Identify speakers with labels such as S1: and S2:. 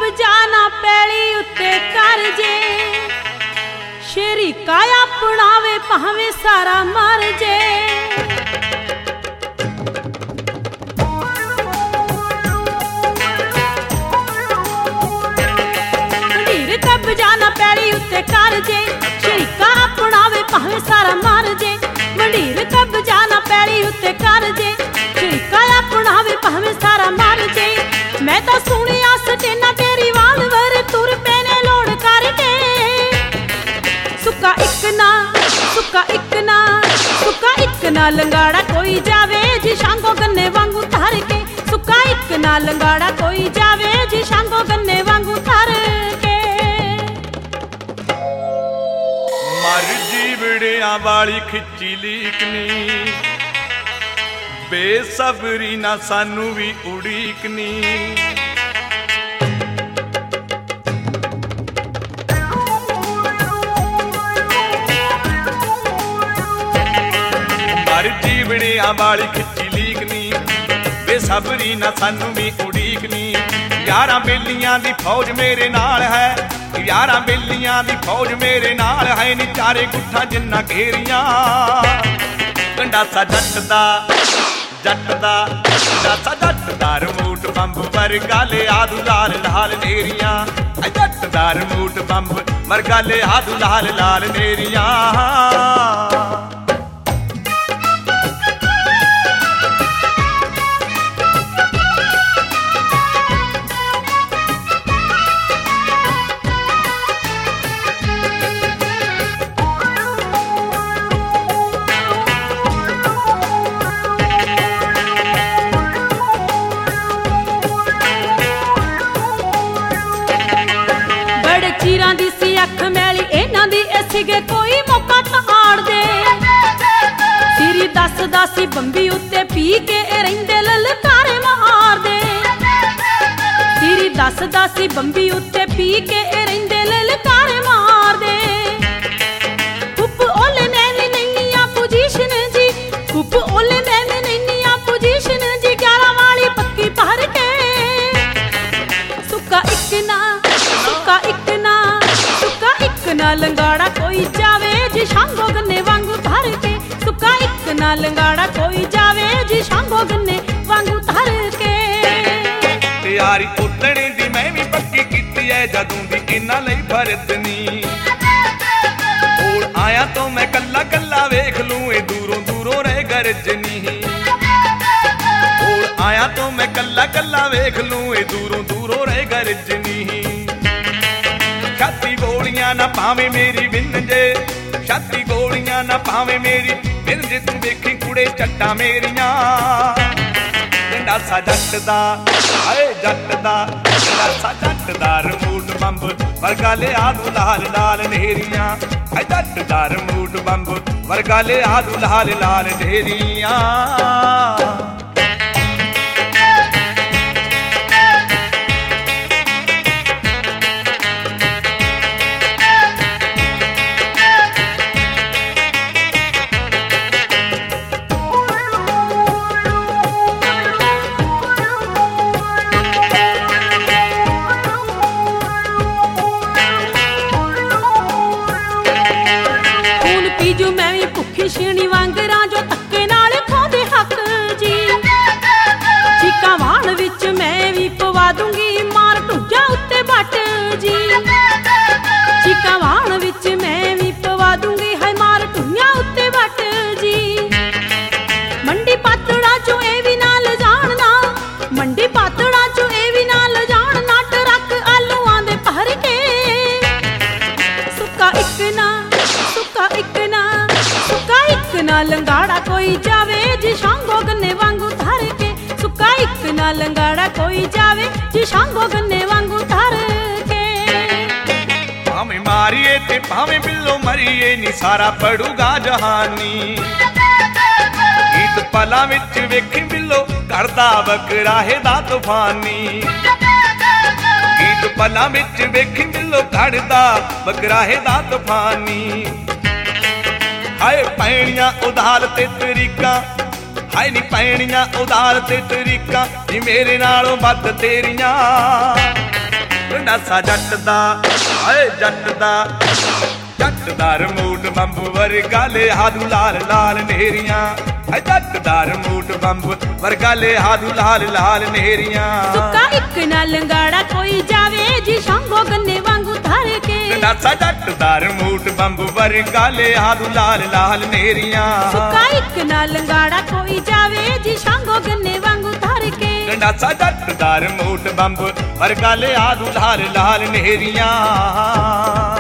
S1: ਕਬਜ਼ਾ ਨਾ ਪੈਲੀ ਉੱਤੇ ਕਰ ਜੇ, ਸ਼ਰੀਕਾ ਆਪਣਾਵੇ ਭਾਵੇਂ ਸਾਰਾ ਮਰ ਜੇ। ਢੀਰ ਕਬਜ਼ਾ ਨਾ ਪੈਲੀ ਉੱਤੇ ਕਰ ਜੇ, ਸ਼ਰੀਕਾ ਆਪਣਾਵੇ ਭਾਵੇਂ ਸਾਰਾ ਮਰ ਜੇ। ਮੰਡੀਰ ਕਬਜ਼ਾ ਨਾ ਪੈਲੀ ਉੱਤੇ ਕਰ ਜੇ, ਸ਼ਰੀਕਾ ਆਪਣਾਵੇ ਭਾਵੇਂ ਸਾਰਾ ਮਰ ਜੇ। ਮੈਂ ਤਾਂ ਸੁਣਿਆ ਸਟੇਨਾ ਤੇਰੀ ਵਾਲਵਰ ਤੁਰ ਪੈਨੇ ਲੋੜ ਕਰਕੇ। ਸੁੱਕਾ ਇੱਕ ਨਾ, ਸੁੱਕਾ ਇੱਕ ਨਾ, ਸੁੱਕਾ ਇੱਕ ਨਾ ਲੰਗਾੜਾ ਕੋਈ ਜਾਵੇ ਜੀ ਸ਼ਾਂਗੋ ਗੰਨੇ ਵਾਂਗੂ ਧਰ ਕੇ। ਸੁੱਕਾ ਇੱਕ ਨਾ ਲੰਗਾੜਾ ਕੋਈ ਜਾਵੇ ਜੀ ਸ਼ਾਂਗੋ ਗੰਨੇ ਵਾਂਗੂ ਧਰ ਕੇ।
S2: ਮਰ ਜੀਵੜਿਆਂ ਵਾਲੀ ਖਿੱਚੀ ਲੀਕਨੀ, ਬੇਸਬਰੀ ਨਾ ਸਾਨੂੰ ਵੀ ਉਡੀਕਨੀ। ਮਰ ਜੀਵੜਿਆਂ ਵਾਲੀ ਖਿੱਚੀ ਲੀਕਨੀ, ਬੇਸਬਰੀ ਨਾ ਸਾਨੂੰ ਵੀ ਉਡੀਕਨੀ। 11 ਬੇਲੀਆਂ ਦੀ ਫੌਜ ਮੇਰੇ ਨਾਲ ਹੈ, 11 ਬੇਲੀਆਂ ਦੀ ਫੌਜ ਮੇਰੇ ਨਾਲ ਹੈ ਨੀ। ਚਾਰੇ ਗੁੱਠਾਂ ਜਿੰਨਾ ਘੇਰੀਆਂ, ਗੰਡਾਸਾ ਜੱਟ ਦਾ, ਜੱਟ ਦਾ, ਗੰਡਾਸਾ ਜੱਟ ਦਾ ਰਮੂਟ ਬੰਬ ਵਰਗਾ ਲਿਆ ਦੂ ਲਾਲ ਲਾਲ ਨੇਰੀਆਂ। ਜੱਟ ਦਾ ਰਮੂਟ ਬੰਬ ਵਰਗਾ ਲਿਆ ਦੂ ਲਾਲ ਲਾਲ ਨੇਰੀਆਂ।
S1: ਚੀਰਾਂ ਦੀ ਸੀ ਅੱਖ ਮੈਲੀ ਇਹਨਾਂ ਦੀ ਸੀਗੇ ਕੋਈ ਮੌਕਾ ਤਾਂ ਆੜ ਦੇ। ਸਿਰੀ ਦੱਸਦਾ ਸੀ ਬੰਬੀ ਉੱਤੇ ਪੀ ਕੇ ਰਹਿੰਦੇ ਲਲਕਾਰੇ ਮਾਰਦੇ। ਸਿਰੀ ਦੱਸਦਾ ਸੀ ਬੰਬੀ ਉੱਤੇ ਪੀ ਕੇ ਰਹਿੰਦੇ ਲਲਕਾਰੇ ਮਾਰਦੇ। ਕੁੱਪ ਓਲੇ ਮੈਂ ਵੀ ਨਹੀਂ ਆ ਪੋਜੀਸ਼ਨ ਜੀ, ਕੁੱਪ ਓਲੇ ਮੈਂ ਵੀ ਨਹੀਂ ਆ ਪੋਜੀਸ਼ਨ ਜੀ। 11 ਵਾਲੀ ਪੱਕੀ ਭਰ ਕੇ। ਸੁੱਕਾ ਇੱਕ ਨਾ, ਸੁੱਕਾ ਇੱਕ ਨਾ, ਸੁੱਕਾ ਇੱਕ ਨਾ ਲੰਗਾੜਾ ਕੋਈ ਜਾਵੇ ਜੀ ਸ਼ਾਂਗੋ ਗੰਨੇ ਵਾਂਗੂ ਧਰ ਕੇ। ਸੁੱਕਾ ਇੱਕ ਨਾ ਲੰਗਾੜਾ ਕੋਈ ਜਾਵੇ ਜੀ ਸ਼ਾਂਗੋ ਗੰਨੇ ਵਾਂਗੂ ਧਰ ਕੇ।
S2: ਤਿਆਰੀ ਉਤਣੇ ਦੀ ਮੈਂ ਵੀ ਪੱਕੀ ਕੀਤੀ ਐ ਜਦੋਂ ਦੀ ਇਹਨਾਂ ਲਈ ਫਰਦ ਨੀ। ਕੋਲ ਆਇਆ ਤੋਂ ਮੈਂ ਕੱਲਾ ਕੱਲਾ ਵੇਖ ਲੂੰ ਇਹ ਦੂਰੋਂ ਦੂਰੋਂ ਰਹਿ ਗਰਜਨੀ। ਕੋਲ ਆਇਆ ਤੋਂ ਮੈਂ ਕੱਲਾ ਕੱਲਾ ਵੇਖ ਲੂੰ ਇਹ ਦੂਰੋਂ ਦੂਰੋਂ ਰਹਿ ਗਰਜਨੀ। ਛਾਤੀ ਗੋਲੀਆਂ ਨਾ ਭਾਵੇਂ ਮੇਰੀ ਵਿੰਨ ਜੇ, ਛਾਤੀ ਗੋਲੀਆਂ ਨਾ ਭਾਵੇਂ ਮੇਰੀ ਵਿੰਨ ਜੇ। ਤੂੰ ਵੇਖੀ ਕੁੜੇ ਚੱਟਾਂ ਮੇਰੀਆਂ। ਗੰਡਾਸਾ ਜੱਟ ਦਾ, ਹਾਏ ਜੱਟ ਦਾ, ਗੰਡਾਸਾ ਜੱਟ ਦਾ ਰਮੂਟ ਬੰਬ ਵਰਗਾ ਲਿਆ ਦੂ ਲਾਲ ਲਾਲ ਨੇਰੀਆਂ। ਹਾਏ ਜੱਟ ਦਾ ਰਮੂਟ ਬੰਬ ਵਰਗਾ ਲਿਆ ਦੂ ਲਾਲ ਲਾਲ ਨੇਰੀਆਂ।
S1: ਜੋ ਮੈਂ ਵੀ ਭੁੱਖੀ ਛੀਣੀ ਵਾਂਗਰਾਂ ਜੋ ਧੱਕੇ ਨਾਲ ਖੋਦੇ ਹੱਕ ਜੀ। ਚੀਕਾਂ ਵਾਲ ਵਿੱਚ ਮੈਂ ਵੀ ਪਵਾ ਦੂੰਗੀ ਮਾਰ ਢੂੰਜਾਂ ਉੱਤੇ ਬੱਟ ਜੀ। ਚੀਕਾਂ ਵਾਲ ਵਿੱਚ ਮੈਂ ਵੀ ਪਵਾ ਦੂੰਗੀ ਹੈ ਮਾਰ ਢੂੰਜਾਂ ਉੱਤੇ ਬੱਟ ਜੀ। ਮੰਡੀ ਪਾਤੜਾ ਚੋਂ ਇਹ ਵੀ ਨਾਲ ਜਾਣਨਾ, ਮੰਡੀ ਪਾਤੜਾ ਚੋਂ ਇਹ ਵੀ ਨਾਲ ਜਾਣਨਾ। ਟਰੱਕ ਆਲੂਆਂ ਦੇ ਭਰ ਕੇ। ਸੁੱਕਾ ਇੱਕ ਨਾ, ਸੁੱਕਾ ਇੱਕ ਨਾ, ਸੁੱਕਾ ਇੱਕ ਨਾ ਲੰਗਾੜਾ ਕੋਈ ਜਾਵੇ ਜੀ ਸ਼ਾਂਗੋ ਗੰਨੇ ਵਾਂਗੂ ਧਰ ਕੇ। ਸੁੱਕਾ ਇੱਕ ਨਾ ਲੰਗਾੜਾ ਕੋਈ ਜਾਵੇ ਜੀ ਸ਼ਾਂਗੋ ਗੰਨੇ ਵਾਂਗੂ ਧਰ ਕੇ।
S2: ਭਾਵੇਂ ਮਾਰੀਏ ਤੇ ਭਾਵੇਂ ਬਿੱਲੋ ਮਰੀਏ ਨੀ ਸਾਰਾ ਪੜੂਗਾ ਜਹਾਨੀ। ਗੀਤ ਪਲਾਂ ਵਿੱਚ ਵੇਖੀ ਬਿੱਲੋ ਕਰਦਾ ਬਕਰਾਹੇ ਦਾ ਤੂਫਾਨੀ। ਗੀਤ ਪਲਾਂ ਵਿੱਚ ਵੇਖੀ ਬਿੱਲੋ ਕੱਢਦਾ ਬਕਰਾਹੇ ਦਾ ਤੂਫਾਨੀ। ਹਾਏ ਪੈਣੀਆਂ ਉਧਾਰ ਤੇ ਤਰੀਕਾਂ, ਹਾਏ ਨੀ ਪੈਣੀਆਂ ਉਧਾਰ ਤੇ ਤਰੀਕਾਂ ਨੀ ਮੇਰੇ ਨਾਲੋਂ ਵੱਧ ਤੇਰੀਆਂ। ਗੰਡਾਸਾ ਜੱਟ ਦਾ ਹਾਏ ਜੱਟ ਦਾ ਰਿਮੋਟ ਬੰਬ ਵਰਗਾ ਲਿਹਾਦੂ ਲਾਲ ਲਾਲ ਨੇਰੀਆਂ ਹਾਏ ਜੱਟ ਦਾ ਰਿਮੋਟ ਬੰਬ ਵਰਗਾ ਲਿਹਾਦੂ ਲਾਲ ਲਾਲ ਨੇਰੀਆਂ
S1: ਸੁੱਕਾ ਇੱਕ ਨਾ ਲੰਗਾੜਾ ਕੋਈ ਜਾਵੇ ਜੀ ਸ਼ੰਭੋ ਗੰਨੇ ਵਾਂਗੂ ਧਰ ਕੇ
S2: ਗੰਡਾਸਾ ਜੱਟ ਦਾ ਰਿਮੋਟ ਬੰਬ ਵਰਗਾ ਲਿਹਾਦੂ ਲਾਲ ਲਾਲ ਨੇਰੀਆਂ
S1: ਸੁੱਕਾ ਇੱਕ ਨਾ ਲੰਗਾੜਾ ਕੋਈ ਜਾਵੇ ਜੀ ਸ਼ੰਭੋ ਗੰਨੇ ਵਾਂਗੂ ਧਰ ਕੇ
S2: ਗੰਡਾਸਾ ਜੱਟ ਦਾ ਰਿਮੋਟ ਬੰਬ ਵਰਗਾ ਲਿਹਾਦੂ ਲਾਲ ਲਾਲ ਨੇਰੀਆਂ